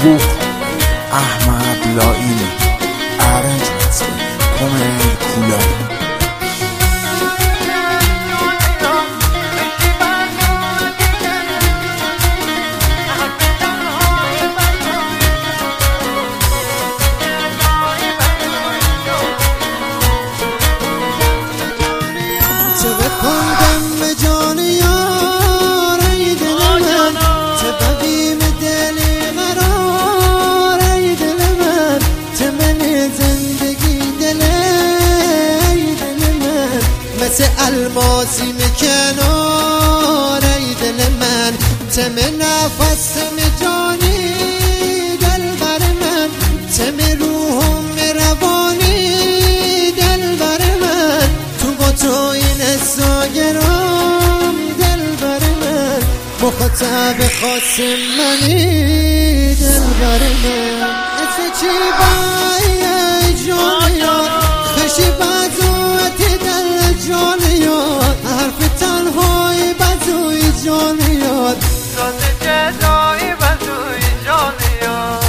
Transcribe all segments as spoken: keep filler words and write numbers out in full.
فوق احمد لائینی ارنج کومل کولانی الماسی کنار ای دل من تم نفس تم جانی دل بر من تم روحم روانی دل بر من تو با تو این ساگرام دل بر من مخاطب خاص منی دل بر من از چی بایی جان یار خشی بازوت دل جان یاد حرف تنهای بزوی جان یاد راز جدایی بزوی جان یاد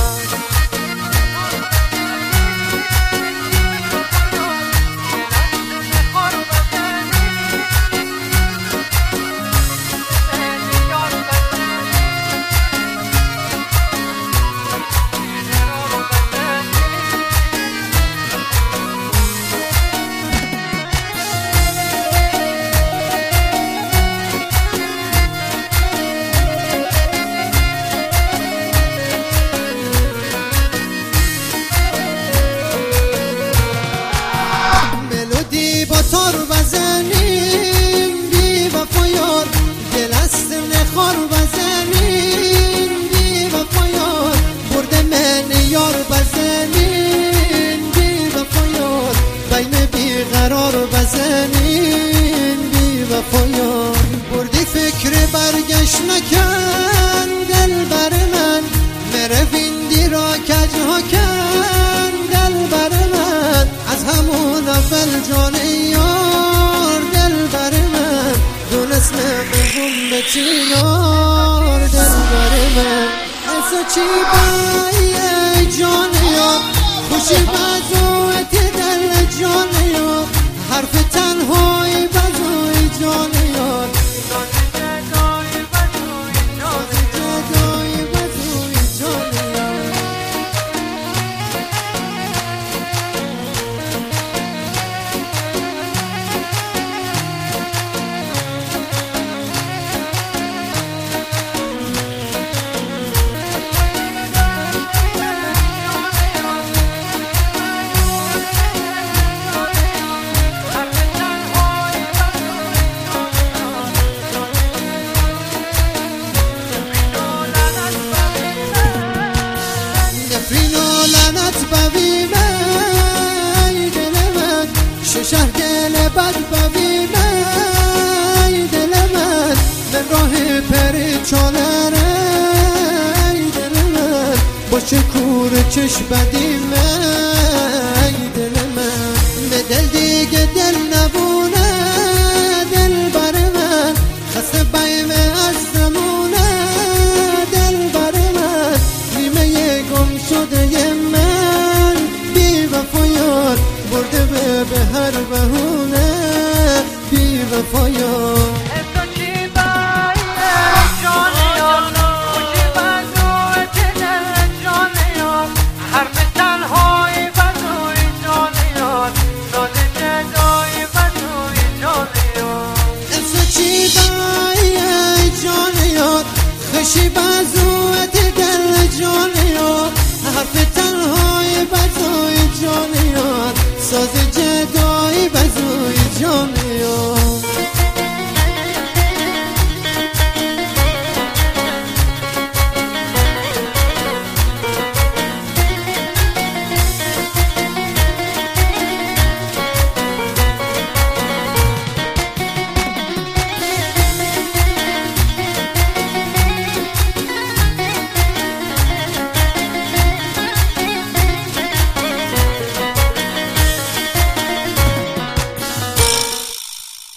تار بزنیم بی وفایار دل است نخار بزنیم بی وفایار برد من یار بزنیم بی وفایار بین بی قرار بزنیم بی وفایار بردی فکر برگشت نکن دل بر من مرویندی را کج ها کن دل بر من از همون اول جان یار دل بر من دونست نمیگم به چینار دل بر من از چی بایی جان یار خوشی بزویت دل جان یار حرف تنهای بزوی جان یار شهر دل بد ببینه ای دل من من راه پری چالره ای دل من با چه کور چش بدیمه ای دل من به دل دیگه دل نبونه دل بر من خسته بیم از زمونه دل بر من نیمه گم شده من بی وفایار برده به هر بهونه بی وفایار